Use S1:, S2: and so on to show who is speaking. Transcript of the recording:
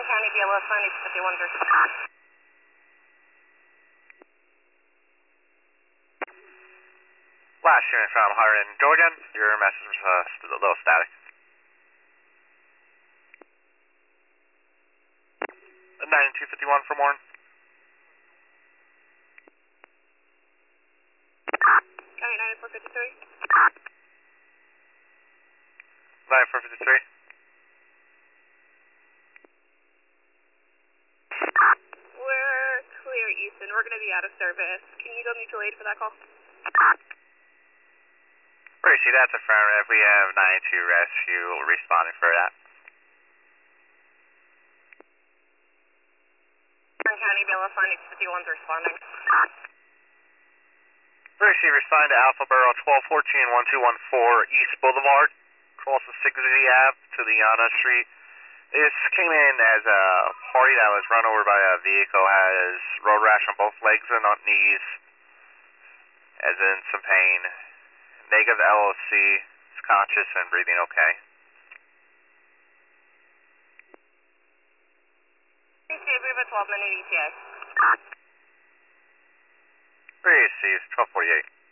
S1: County BLS 951
S2: Last unit from Harlan, Georgia. Your message was a little static. 9251 for Warren.
S1: County 9453.
S2: 9453.
S1: We're clear, Easton. We're going to be out of service. Can you go mutual aid for that call?
S2: Gracie, that's affirmative. We have 92 rescue responding for that.
S1: County BLS 951's responding.
S2: Gracie, respond to Alpha Borough 1214-1214 East Boulevard, across the 60 Ave to the Yana Street. This came in as a party that was run over by a vehicle, has road rash on both legs and on knees, as in some pain. Negative LOC, is conscious and breathing okay.
S1: We have a 12-minute ETA.
S2: Gracie, 1248.